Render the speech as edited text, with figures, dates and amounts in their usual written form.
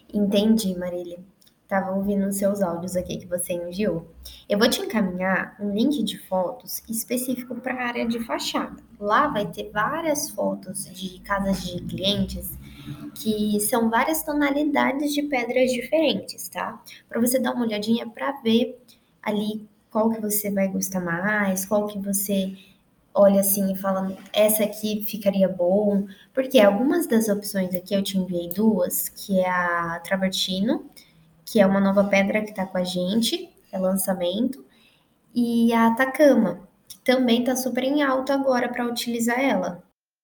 Entendi, Marília. Estava ouvindo os seus áudios aqui que você enviou. Eu vou te encaminhar um link de fotos específico para a área de fachada. Lá vai ter várias fotos de casas de clientes que são várias tonalidades de pedras diferentes, tá? Para você dar uma olhadinha para ver ali qual que você vai gostar mais, qual que você olha assim e fala, essa aqui ficaria bom, porque algumas das opções aqui eu te enviei duas, que é a Travertino, que é uma nova pedra que tá com a gente, é lançamento, e a Atacama, que também tá super em alta agora para utilizar ela.